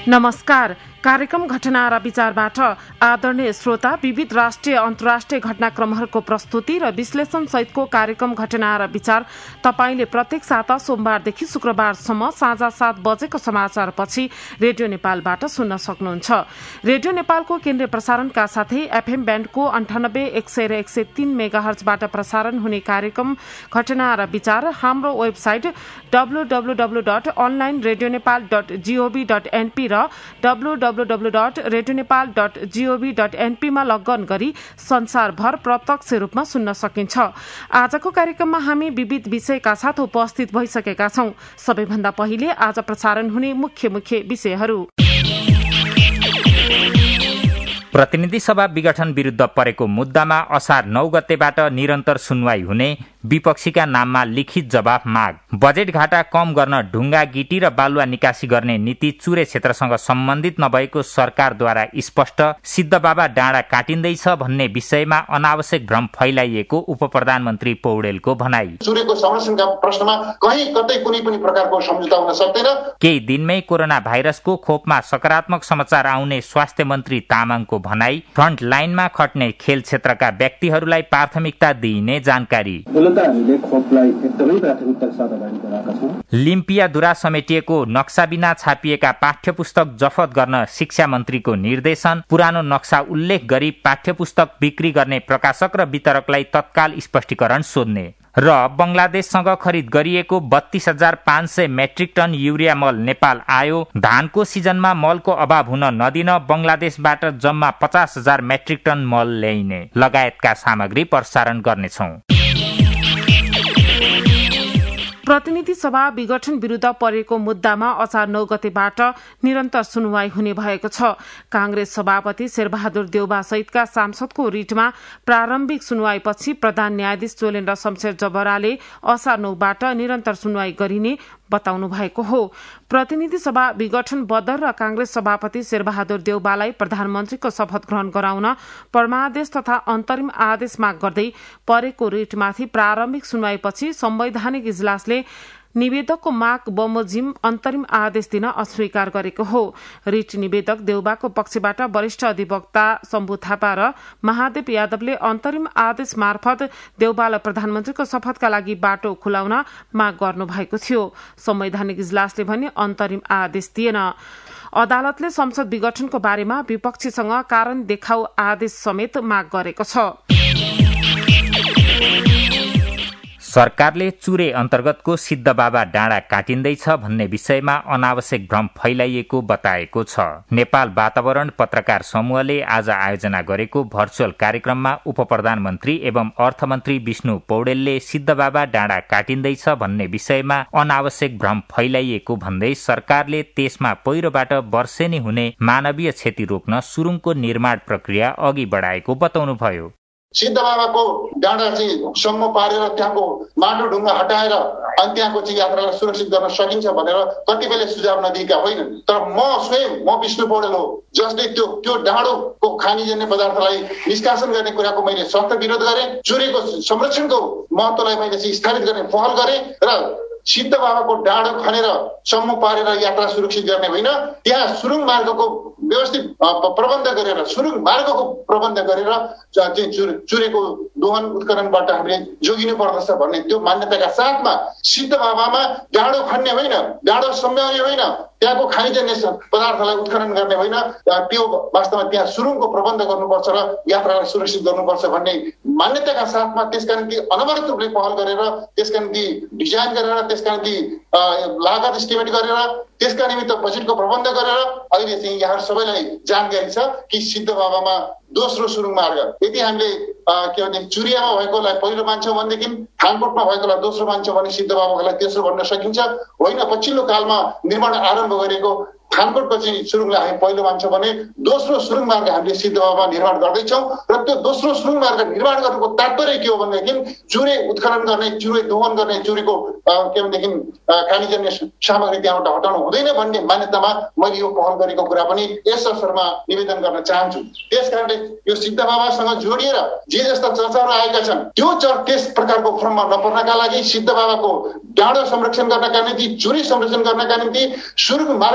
नमस्कार। कार्यक्रम घटना र विचारबाट आदरणीय श्रोता विविध राष्ट्रिय अन्तर्राष्ट्रिय घटनाक्रमहरूको प्रस्तुति र विश्लेषण सहितको कार्यक्रम घटना र विचार तपाईले प्रत्येक साता सोमबारदेखि शुक्रबारसम्म साँझ 7 बजेको समाचारपछि रेडियो नेपालबाट सुन्न सक्नुहुन्छ। रेडियो नेपालको केन्द्रीय प्रसारणका साथै एफएम ब्यान्डको 98.100 र 103 मेगाहर्जबाट प्रसारण हुने कार्यक्रम घटना र विचार हाम्रो वेबसाइट www.onlineradionepal.gov.np र www.radionepal.gov.np मा लगइन गरी संसारभर प्रत्यक्ष रूपमा सुन्न सकिन्छ। आजको कार्यक्रममा हामी विविध विषयका साथ उपस्थित भइसकेका छौं। सबैभन्दा पहिले आज प्रसारण हुने मुख्य विषयहरू। प्रतिनिधि सभा विघटन विरुद्ध परेको मुद्दामा असार 9 गतेबाट निरन्तर सुनवाई हुने, विपक्षीका नाममा लिखित जवाफ माग, बजेट घाटा कम गर्न ढुङ्गा गिटी र बालुवा निकासी गर्ने नीति चुरे क्षेत्रसँग सम्बन्धित नभएको सरकारद्वारा स्पष्ट, सिद्धबाबा डाँडा काटिँदैछ भन्ने विषयमा अनावश्यक भ्रम फैलाइएको उप प्रधानमन्त्री पौडेलको भनाई। चुरेको संरक्षणका प्रश्नमा कहीँ कतै कुनै पनि प्रकारको सम्झौता हुन सक्दैन। केही दिनमै कोरोना भाइरसको खोपमा सकारात्मक समाचार आउने स्वास्थ्य मन्त्री तामाङको भनाई, फ्रन्ट लाइनमा खट्ने खेल क्षेत्रका व्यक्तिहरूलाई प्राथमिकता दिइने जानकारी। लिम्पियाधुरा समेटिएको नक्सा बिना छापिएका पाठ्यपुस्तक जफत गर्न शिक्षा मन्त्रीको निर्देशन, पुरानो नक्सा उल्लेख गरी पाठ्यपुस्तक बिक्री गर्ने प्रकाशक र वितरकलाई तत्काल स्पष्टीकरण सोध्ने र बंगलादेशसँग खरिद गरिएको 32,500 मेट्रिक टन युरिया मल नेपाल आयो। धानको सिजनमा मलको अभाव हुन नदिन बंगलादेशबाट जम्मा 50,000 मेट्रिक टन मल ल्याइने लगायतका सामग्री प्रसारण गर्नेछौं। प्रतिनिधि सभा विघटन विरुद्ध परेको मुद्दामा असार 9 गतेबाट निरन्तर सुनवाई हुने भएको छ। कांग्रेस सभापति शेरबहादुर देउबा सहितका सांसदको रिटमा प्रारम्भिक सुनवाईपछि प्रधान न्यायाधीश जोलेन्द्र शमशेर जबराले असार 9बाट निरन्तर सुनवाई गरिने बताउनु भएको हो। प्रतिनिधि सभा विघटन बदर र कांग्रेस सभापति शेरबहादुर देउबालाई प्रधानमन्त्रीको शपथ ग्रहण गराउन परमादेश तथा अन्तरिम आदेश माग गर्दै परेको रिटमाथि प्रारम्भिक सुनवाईपछि संवैधानिक इजलासले निवेदकको माग बमोजिम अन्तरिम आदेश दिन अस्वीकार गरेको हो। रिट निवेदक देउबाको पक्षबाट वरिष्ठ अधिवक्ता शम्भु थापा र महादेव यादवले अन्तरिम आदेश मार्फत देउबालाई प्रधानमन्त्रीको शपथका लागि बाटो खुलाउन माग गर्नु भएको थियो। संवैधानिक इजलासले भने अन्तरिम आदेश दिएन। अदालतले संसद विघटनको बारेमा विपक्षीसँग कारण देखाउ आदेश समेत माग गरेको छ। सरकारले चुरे अन्तर्गतको सिद्धबाबा डाँडा काटिँदैछ भन्ने विषयमा अनावश्यक भ्रम फैलाइएको बताएको छ। नेपाल वातावरण पत्रकार समूहले आज आयोजना गरेको भर्चुअल कार्यक्रममा उप प्रधानमन्त्री एवं अर्थमन्त्री विष्णु पौडेलले सिद्धबाबा डाँडा काटिँदैछ भन्ने विषयमा अनावश्यक भ्रम फैलाइएको भन्दै सरकारले त्यसमा पहिरोबाट वर्षेनी हुने मानवीय क्षति रोक्न सुरुङको निर्माण प्रक्रिया अघि बढाएको बताउनुभयो। सिद्धबाबाको डाँडा चाहिँ सम्म पारेर त्यहाँको माटो ढुङ्गा हटाएर अनि त्यहाँको चाहिँ यात्रालाई सुरक्षित गर्न सकिन्छ भनेर कतिपयले सुझाव नदिएका होइनन्। तर म विष्णु पौडेल हो जसले त्यो डाँडोको खानीजन्य पदार्थलाई निष्कासन गर्ने कुराको मैले सख्त विरोध गरेँ। चुरेको संरक्षणको महत्त्वलाई मैले चाहिँ स्थापित गर्ने पहल गरेँ र सिद्धबाबाको डाँडो खनेर सम्म पारेर यात्रा सुरक्षित गर्ने होइन, त्यहाँ सुरुङ मार्गको व्यवस्थित प्रबन्ध गरेर चुरेको दोहन उत्खननबाट हामीले जोगिनु पर्दछ भन्ने त्यो मान्यताका साथमा सिद्धबाबामा डाँडो खन्ने होइन, डाँडो सम्याउने होइन, त्यहाँको खानीजन्य पदार्थलाई उत्खनन गर्ने होइन, त्यो वास्तवमा त्यहाँ सुरुङको प्रबन्ध गर्नुपर्छ र यात्रालाई सुरक्षित गर्नुपर्छ भन्ने मान्यताका साथमा त्यसका निम्ति अनवरत रूपले पहल गरेर त्यसका निम्ति डिजाइन गरेर त्यसका निम्ति लागत एस्टिमेट गरेर त्यसका निमित्त बजेटको प्रबन्ध गरेर अहिले चाहिँ यहाँ सबैलाई जानकारी छ कि सिद्धबाबामा दोस्रो सुरुङ मार्ग यदि हामीले के भन्छ चुरियामा भएकोलाई पहिलो मान्छौँ भनेदेखि थानकोटमा भएकोलाई दोस्रो मान्छौँ भने सिद्धबाबालाई तेस्रो भन्न सकिन्छ होइन। पछिल्लो कालमा निर्माण आरम्भ गरेको थानकोटको चाहिँ सुरुङलाई हामी पहिलो मान्छौँ भने दोस्रो सुरुङ मार्ग हामीले सिद्धबाबामा निर्माण गर्दैछौँ र त्यो दोस्रो सुरुङ मार्ग निर्माण गर्नुको तात्पर्य के हो भनेदेखि चुरे उत्खनन गर्ने, चुरे दोहन गर्ने, चुरेको के भनेदेखि खानीजन्य सामग्री त्यहाँबाट हटाउनु हुँदैन भन्ने मान्यतामा मैले यो पहल गरेको कुरा पनि यस अवसरमा निवेदन गर्न चाहन्छु। त्यसकारणले यो सिद्धबाबासँग जोडिएर जे जस्ता चर्चाहरू आएका छन् त्यस प्रकारको भ्रममा नपर्नका लागि सिद्धबाबाको डाँडो संरक्षण गर्नका निम्ति, चुरी संरक्षण गर्नका निम्ति सुरुङ मार्गको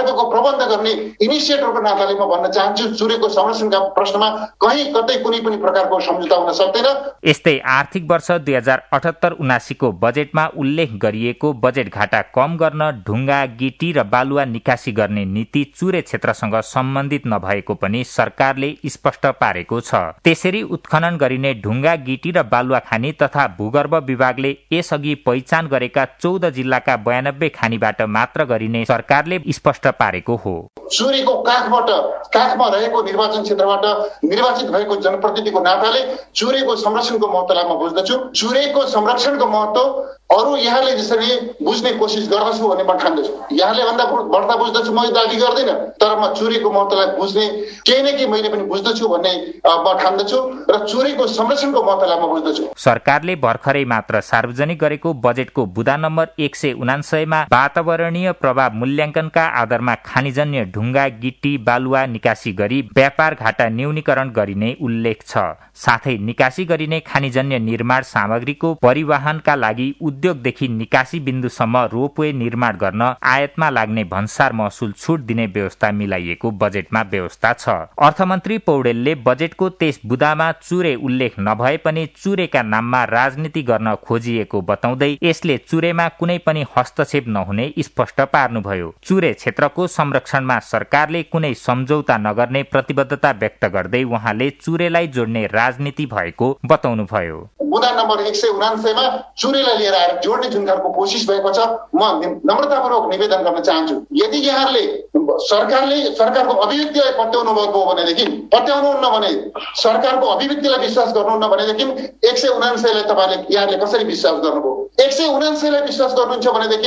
प्रबन्ध गर्ने इनिसिएटरको नाताले म भन्न चाहन्छु चुरेको संरक्षणका प्रश्नमा कहीँ कतै कुनै पनि प्रकारको सम्झौता हुन सक्दैन। यस्तै आर्थिक वर्ष 2078-79 को बजेटमा उल्लेख गरिएको बजेट घाटा कम गर्न ढुङ्गा गिटी र बालुवा निकासी गर्ने नीति चुरे क्षेत्रसँग सम्बन्धित नभएको पनि सरकारले स्पष्ट पारेको छ। त्यसरी उत्खनन गरिने ढुङ्गा गिटी र बालुवा खानी तथा भूगर्भ विभागले यसअघि पहिचान गरेका 14 जिल्लाका 92 खानीबाट मात्र गरिने सरकारले स्पष्ट पारेको हो। चुरेको काखमा रहेको निर्वाचन क्षेत्रबाट निर्वाचित भएको जनप्रतिनिधिको नाताले चुरेको संरक्षणको महत्त्वलाई म बुझ्दछु। चुरेको संरक्षणको महत्त्व अरू यहाँले जसरी बुझ्ने कोसिस गर्दछु भन्ने म ठान्दछु। यहाँले भन्दा बढ्ता बुझ्दछु म दाबी गर्दैन, तर म चुरेको महत्त्वलाई बुझ्ने केही न केही मैले पनि बुझ्दछु भन्ने म ठान्दछु र चुरेको संरक्षणको महत्त्वलाई म बुझ्दछु। सरकारले भर्खरै मात्र सार्वजनिक गरेको बजेटको बुँदा नम्बर 179 मा वातावरणीय प्रभाव मूल्याङ्कनका आधारमा खानीजन्य ढुङ्गा गिटी बालुवा निकासी गरी व्यापार घाटा न्यूनीकरण गरिने उल्लेख छ। साथै निकासी गरिने खानीजन्य निर्माण सामग्रीको परिवहनका लागि उद्योगदेखि निकासी बिन्दुसम्म रोपवे निर्माण गर्न आयातमा लाग्ने भन्सार महसुल छुट दिने व्यवस्था मिलाइएको बजेटमा व्यवस्था छ। अर्थमन्त्री पौडेलले बजेटको त्यस बुँदामा चुरे उल्लेख नभए पनि चुरेका नाममा राजनीति गर्न खोजिएको बताउँदै यसले चुरेमा कुनै पनि हस्तक्षेप नहुने स्पष्ट पार्नुभयो। चुरे क्षेत्रको संरक्षणमा सरकारले कुनै सम्झौता नगर्ने प्रतिबद्धता व्यक्त गर्दै उहाँले चुरेलाई जोड्ने राजनीति भएको बताउनुभयो। बुँदा नम्बर 179 मा चुरेलाई लिएर आएर जोड्ने जुन खालको कोसिस भएको छ, म नम्रतापूर्वक निवेदन गर्न चाहन्छु। यदि यहाँहरूले सरकारको अभिव्यक्तिलाई पत्याउनु भएको हो भनेदेखि पत्याउनुहुन्न भने सरकारको अभिव्यक्तिलाई विश्वास गर्नुहुन्न भनेदेखि 179 लाई तपाईँले यहाँले कसरी विश्वास गर्नुभयो? 179 लाई विश्वास गर्नुहुन्छ भनेदेखि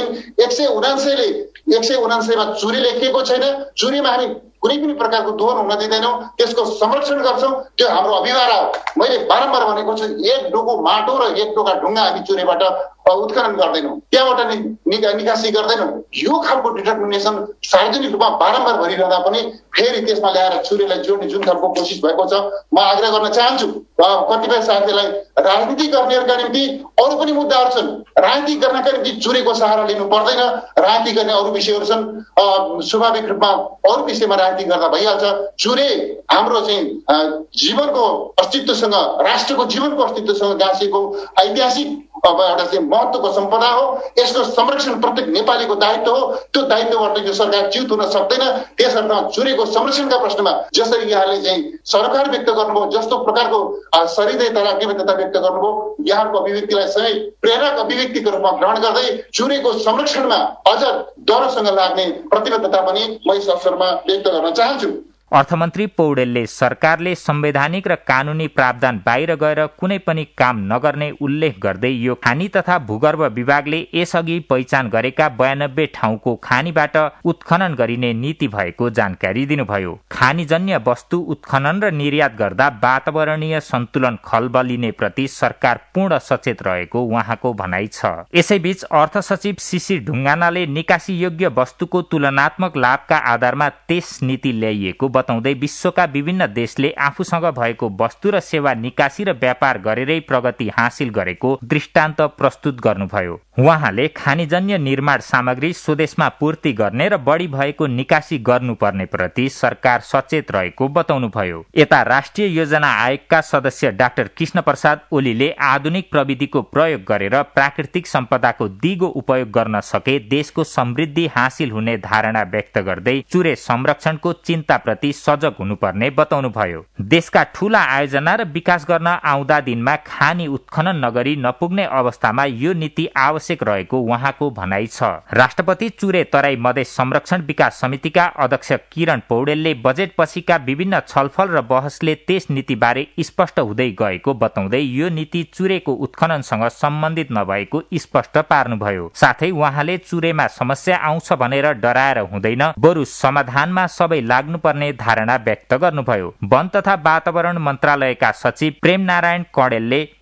179 मा चुरी लेखिएको छैन। चुरीमा हामी कुनै पनि प्रकारको दोहन हुन दिँदैनौँ, त्यसको संरक्षण गर्छौँ। त्यो हाम्रो अभिभार हो। मैले बारम्बार भनेको छु, एक डोको माटो र एक डोका ढुङ्गा हामी चुरेबाट उत्खनन गर्दैनौँ, त्यहाँबाट निकासी गर्दैनौँ। यो खालको डिटर्मिनेसन सार्वजनिक रूपमा बारम्बार भइरहँदा पनि फेरि त्यसमा ल्याएर चुरेलाई जोड्ने जुन खालको कोसिस भएको छ, म आग्रह गर्न चाहन्छु कतिपय साथीलाई राजनीति गर्नेहरूका निम्ति अरू पनि मुद्दाहरू छन्। राजनीति गर्नका निम्ति चुरेको सहारा लिनु पर्दैन। राजनीति गर्ने अरू विषयहरू छन्, स्वाभाविक रूपमा अरू विषयमा राजनीति गर्दा भइहाल्छ। चुरे हाम्रो चाहिँ जीवनको अस्तित्वसँग, राष्ट्रको जीवनको अस्तित्वसँग गाँसिएको ऐतिहासिक एउटा चाहिँ महत्त्वको सम्पदा हो। यसको संरक्षण प्रत्येक नेपालीको दायित्व हो। त्यो दायित्वबाट यो सरकार च्युत हुन सक्दैन। त्यसर्थ चुरेको संरक्षणका प्रश्नमा जसरी यहाँले चाहिँ सरकार व्यक्त गर्नुभयो, जस्तो प्रकारको सरिदयता र अग्निबद्धता व्यक्त गर्नुभयो, यहाँको अभिव्यक्तिलाई सही प्रेरक अभिव्यक्तिको रूपमा ग्रहण गर्दै चुरेको संरक्षणमा अझ डरसँग लाग्ने प्रतिबद्धता पनि म यस अवसरमा व्यक्त गर्न चाहन्छु। अर्थमन्त्री पौडेलले सरकारले संवैधानिक र कानूनी प्रावधान बाहिर गएर कुनै पनि काम नगर्ने उल्लेख गर्दै यो खानी तथा भूगर्भ विभागले यसअघि पहिचान गरेका 92 ठाउँको खानीबाट उत्खनन गरिने नीति भएको जानकारी दिनुभयो। खानीजन्य वस्तु उत्खनन र निर्यात गर्दा वातावरणीय सन्तुलन खलबलिने प्रति सरकार पूर्ण सचेत रहेको उहाँको भनाइ छ। यसैबीच अर्थ सचिव शिशिर ढुङ्गानाले निकासी योग्य वस्तुको तुलनात्मक लाभका आधारमा त्यस नीति ल्याइएको बताउँदै विश्वका विभिन्न देशले आफूसँग भएको वस्तु र सेवा निकासी र व्यापार गरेरै प्रगति हासिल गरेको दृष्टान्त प्रस्तुत गर्नुभयो। उहाँले खानीजन्य निर्माण सामग्री स्वदेशमा पूर्ति गर्ने र बढी भएको निकासी गर्नुपर्ने प्रति सरकार सचेत रहेको बताउनुभयो। यता राष्ट्रिय योजना आयोगका सदस्य डाक्टर कृष्ण प्रसाद ओलीले आधुनिक प्रविधिको प्रयोग गरेर प्राकृतिक सम्पदाको दिगो उपयोग गर्न सके देशको समृद्धि हासिल हुने धारणा व्यक्त गर्दै चुरे संरक्षणको चिन्ता प्रति सजग हुनुपर्ने बताउनुभयो। देशका ठूला आयोजना र विकास गर्न आउँदा दिनमा खानी उत्खनन नगरी नपुग्ने अवस्थामा यो नीति आवश्यक रहेको उहाँको भनाइ छ। राष्ट्रपति चुरे तराई मधेस संरक्षण विकास समितिका अध्यक्ष किरण पौडेलले बजेट पछिका विभिन्न छलफल र बहसले त्यस नीतिबारे स्पष्ट हुँदै गएको बताउँदै यो नीति चुरेको उत्खननसँग सम्बन्धित नभएको स्पष्ट पार्नुभयो। साथै उहाँले चुरेमा समस्या आउँछ भनेर डराएर हुँदैन, बरु समाधानमा सबै लाग्नुपर्ने धारणा व्यक्त गर्नुभयो। वन तथा वातावरण मन्त्रालयका सचिव प्रेम नारायण कडेलले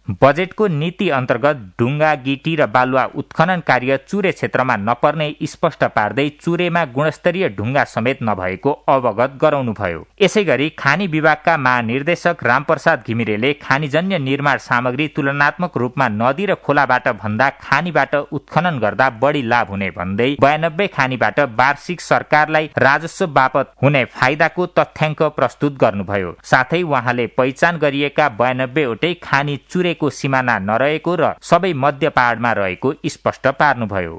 बजेटको नीति अन्तर्गत ढुङ्गा, गिटी र बालुवा उत्खनन कार्य चुरे क्षेत्रमा नपर्ने स्पष्ट पार्दै चुरेमा गुणस्तरीय ढुङ्गा समेत नभएको अवगत गराउनुभयो। यसैगरी खानी विभागका महानिर्देशक रामप्रसाद घिमिरेले खानीजन्य निर्माण सामग्री तुलनात्मक रूपमा नदी र खोलाबाट भन्दा खानीबाट उत्खनन गर्दा बढी लाभ हुने भन्दै 92 खानीबाट वार्षिक सरकारलाई राजस्व बापत हुने फाइदाको तथ्याङ्क प्रस्तुत गर्नुभयो। साथै उहाँले पहिचान गरिएका 92 वटै खानी चुरेको सिमाना नरहेको र सबै मध्य पहाडमा रहेको स्पष्ट पार्नुभयो।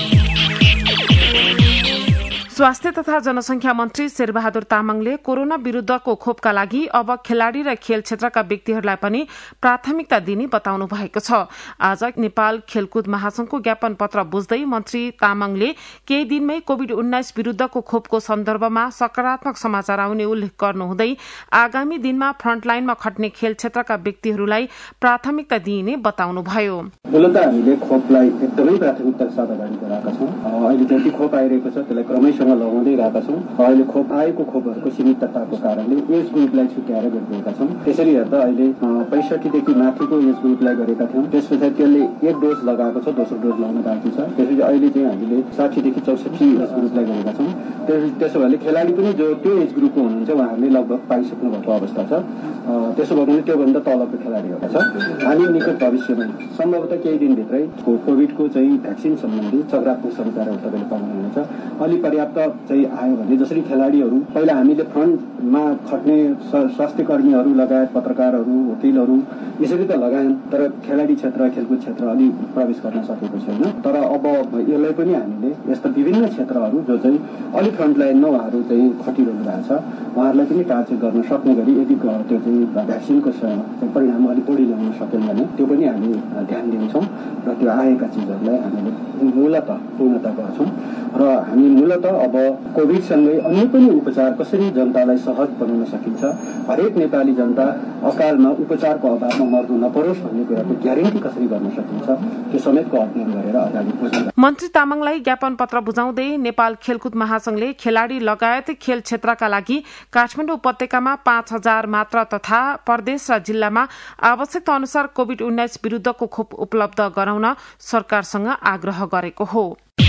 स्वास्थ्य तथा जनसंख्या मन्त्री शेरबहादुर तामाङले कोरोना विरूद्धको खोपका लागि अब खेलाड़ी र खेल क्षेत्रका व्यक्तिहरूलाई पनि प्राथमिकता दिने बताउनु भएको छ। आज नेपाल खेलकुद महासंघको ज्ञापन पत्र बुझ्दै मन्त्री तामाङले केही दिनमै कोभिड-19 विरूद्धको खोपको सन्दर्भमा सकारात्मक समाचार आउने उल्लेख गर्नुहुँदै आगामी दिनमा फ्रन्टलाइनमा खट्ने खेल क्षेत्रका व्यक्तिहरूलाई प्राथमिकता दिइने बताउनुभयो। मूलतः हामीले खोपलाई एकदमै प्राथमिकताका साथ अगाडि बढाएका छौं। अहिले जति खोप आइरहेको छ त्यसलाई क्रमशः लगाउँदै रहेका छौं। अहिले खोप आएको खोपहरूको सीमितताको कारणले एज ग्रुपलाई छुट्याएर गरिरहेका छौं। त्यसरी हेर्दा अहिले 65 देखि माथिको एज ग्रुपलाई गरेका थियौं। त्यसपछि त्यसले एक डोज लगाएको छ, दोस्रो डोज लगाउन बाँकी छ। त्यसपछि अहिले चाहिँ हामीले 60 देखि 64 एज ग्रुपलाई गरेका छौं। त्यसो भए खेलाडी पनि जो त्यो एज ग्रुपको हुनुहुन्छ उहाँहरूले लगभग पाइसक्नु भएको अवस्था छ। त्यसो भए त्योभन्दा तलको खेलाडीहरू छ। हामी निकट भविष्यमा सम्भवतः केही दिनभित्रै कोभिडको चाहिँ भ्याक्सिन सम्बन्धी सकारात्मक समाचारहरू तपाईँले पाउनुहुनेछ। अलि पर्याप्त चाहिँ आयो भने जसरी खेलाडीहरू पहिला हामीले फ्रन्टमा खट्ने स्वास्थ्य कर्मीहरू लगायत पत्रकारहरू, वकिलहरू यसरी त लगायौं, तर खेलाडी क्षेत्र, खेलकुद क्षेत्र अलि प्रवेश गर्न सकेको छैन। तर अब यसलाई पनि हामीले यस्ता विभिन्न क्षेत्रहरू जो चाहिँ अलि फ्रन्टलाइनमा उहाँहरू चाहिँ खटिरहनु भएको छ उहाँहरूलाई पनि टार्गेट गर्न सक्ने गरी यदि त्यो चाहिँ भ्याक्सिनको परिणाम अलिक बढी ल्याउन सक्यौँ भने त्यो पनि हामी ध्यान दिन्छौँ र त्यो आएका चिजहरूलाई हामीले मूलतः पूर्णता गर्छौँ। र हामी मूलतः अब कोभिडसँगै अन्य पनि उपचार कसरी जनतालाई सहज बनाउन सकिन्छ, हरेक नेपाली जनता अकालमा उपचारको अभावमा मर्नु नपरोस् भन्ने कुराको ग्यारेन्टी कसरी गर्न सकिन्छ त्यो समेतको अध्ययन गरेर अगाडि बढ्छ। मन्त्री तामाङलाई ज्ञापन पत्र बुझाउँदै नेपाल खेलकुद महासंघले खेलाडी लगायत खेल क्षेत्रका लागि काठमाडौँ उपत्यकामा 5000 मात्र तथा प्रदेश र जिल्लामा आवश्यकता अनुसार कोभिड-19 विरूद्धको खोप उपलब्ध गराउन सरकारसँग आग्रह गरेको हो।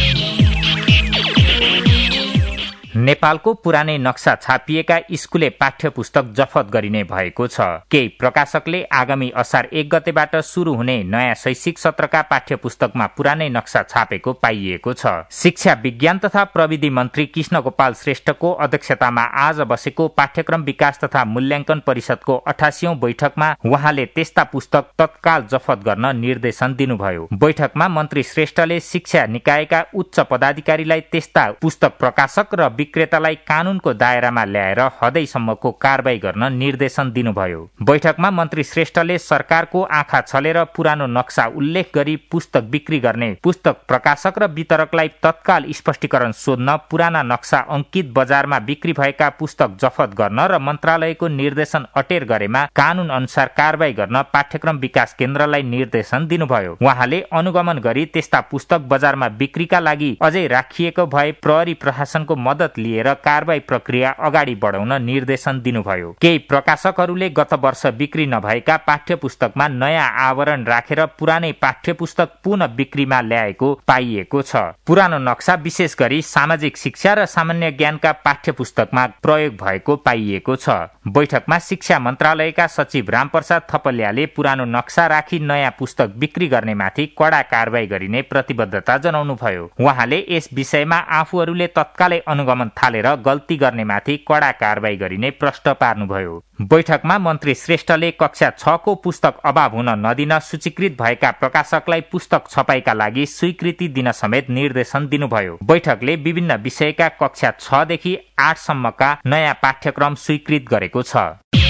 नेपालको पुरानै नक्सा छापिएका स्कुले पाठ्य पुस्तक जफत गरिने भएको छ। केही प्रकाशकले आगामी असार 1 गतेबाट शुरू हुने नयाँ शैक्षिक सत्रका पाठ्य पुस्तकमा पुरानै नक्सा छापेको पाइएको छ। शिक्षा विज्ञान तथा प्रविधि मन्त्री कृष्ण गोपाल श्रेष्ठको अध्यक्षतामा आज बसेको पाठ्यक्रम विकास तथा मूल्याङ्कन परिषदको 88औं बैठकमा उहाँले त्यस्ता पुस्तक तत्काल जफत गर्न निर्देशन दिनुभयो। बैठकमा मन्त्री श्रेष्ठले शिक्षा निकायका उच्च पदाधिकारीलाई त्यस्ता पुस्तक प्रकाशक र विक्रेतालाई कानूनको दायरामा ल्याएर हदैसम्मको कारबाही गर्न निर्देशन दिनुभयो। बैठकमा मन्त्री श्रेष्ठले सरकारको आँखा छलेर पुरानो नक्सा उल्लेख गरी पुस्तक बिक्री गर्ने पुस्तक प्रकाशक र वितरकलाई तत्काल स्पष्टीकरण सोध्न, पुराना नक्सा अंकित बजारमा बिक्री भएका पुस्तक जफत गर्न र मन्त्रालयको निर्देशन अटेर गरेमा कानून अनुसार कारबाही गर्न पाठ्यक्रम विकास केन्द्रलाई निर्देशन दिनुभयो। उहाँले अनुगमन गरी त्यस्ता पुस्तक बजारमा बिक्रीका लागि अझै राखिएको भए प्रहरी प्रशासनको मद्दत लिएर कारबाही प्रक्रिया अगाडि बढाउन निर्देशन दिनुभयो। केही प्रकाशकहरूले गत वर्ष बिक्री नभएका पाठ्य पुस्तकमा नयाँ आवरण राखेर पुरानै पाठ्य पुस्तक पुनः बिक्रीमा ल्याएको पाइएको छ। पुरानो नक्सा विशेष गरी सामाजिक शिक्षा र सामान्य ज्ञानका पाठ्य पुस्तकमा प्रयोग भएको पाइएको छ। बैठकमा शिक्षा मन्त्रालयका सचिव रामप्रसाद थपलियाले पुरानो नक्सा राखी नयाँ पुस्तक बिक्री गर्नेमाथि कडा कारबाही गरिने प्रतिबद्धता जनाउनुभयो। उहाँले यस विषयमा आफूहरूले तत्कालै अनुगमन थालेर गल्ती गर्नेमाथि कडा कारबाही गरिने प्रश्न पार्नुभयो। बैठकमा मन्त्री श्रेष्ठले कक्षा 6 को पुस्तक अभाव हुन नदिन सूचीकृत भएका प्रकाशकलाई पुस्तक छपाईका लागि स्वीकृति दिन समेत निर्देशन दिनुभयो। बैठकले विभिन्न विषयका कक्षा 6 देखि 8 सम्मका नयाँ पाठ्यक्रम स्वीकृत गरेको छ।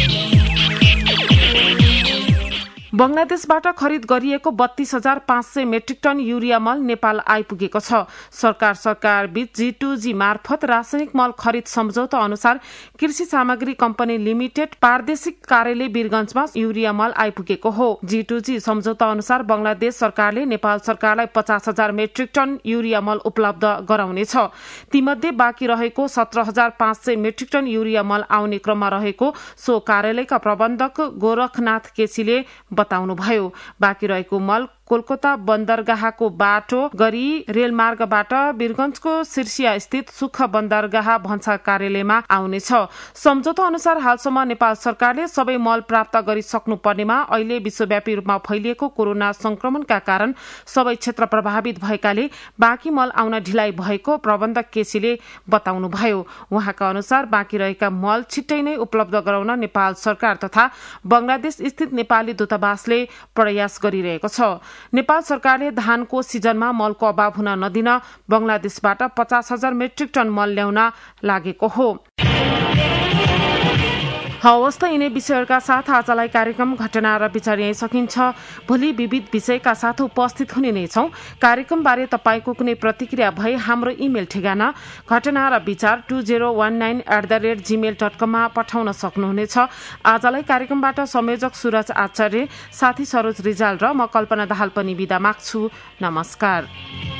बंगलादेशबाट खरिद गरिएको 32,500 मेट्रिक टन युरिया मल नेपाल आइपुगेको छ। सरकार बीच G2G मार्फत रासायनिक मल खरिद सम्झौता अनुसार कृषि सामग्री कम्पनी लिमिटेड प्रादेशिक कार्यालय वीरगंजमा युरिया मल आइपुगेको हो। G2G सम्झौता अनुसार बंगलादेश सरकारले नेपाल सरकारलाई 50,000 मेट्रिक टन युरिया मल उपलब्ध गराउनेछ। तीमध्ये बाँकी रहेको 17,500 मेट्रिक टन युरिया मल आउने क्रममा रहेको सो कार्यालयका प्रबन्धक गोरखनाथ केसीले बताउनुभयो। बाँकी रहेको मल कोलकाता बन्दरगाहको बाटो गरी रेलमार्गबाट वीरगंजको सिर्सिया स्थित सुख बन्दरगाह भन्सा कार्यालयमा आउनेछ। सम्झौता अनुसार हालसम्म नेपाल सरकारले सबै मल प्राप्त गरिसक्नु पर्नेमा अहिले विश्वव्यापी रूपमा फैलिएको कोरोना संक्रमणका कारण सबै क्षेत्र प्रभावित भएकाले बाँकी मल आउन ढिलाइ भएको प्रबन्धक केसीले बताउनुभयो। उहाँका अनुसार बाँकी रहेका मल छिट्टै नै उपलब्ध गराउन नेपाल सरकार तथा बंगलादेश स्थित नेपाली दूतावासले प्रयास गरिरहेको छ। नेपाल सरकारले धानको सिजनमा मलको अभाव हुन नदिन बंगलादेशबाट 50,000 मेट्रिक टन मल ल्याउन लागेको हो। हवस् त यिनै विषयहरूका साथ आजलाई कार्यक्रम घटना र विचार यही सकिन्छ। भोलि विविध विषयका साथ उपस्थित हुने नै छौं। कार्यक्रमबारे तपाईको कुनै प्रतिक्रिया भए हाम्रो इमेल ठेगाना घटना र विचार 2019@gmail.com मा पठाउन सक्नुहुनेछ। आजलाई कार्यक्रमबाट संयोजक सूरज आचार्य, साथी सरोज रिजाल र म कल्पना दाहाल पनि बिदा माग्छु। नमस्कार।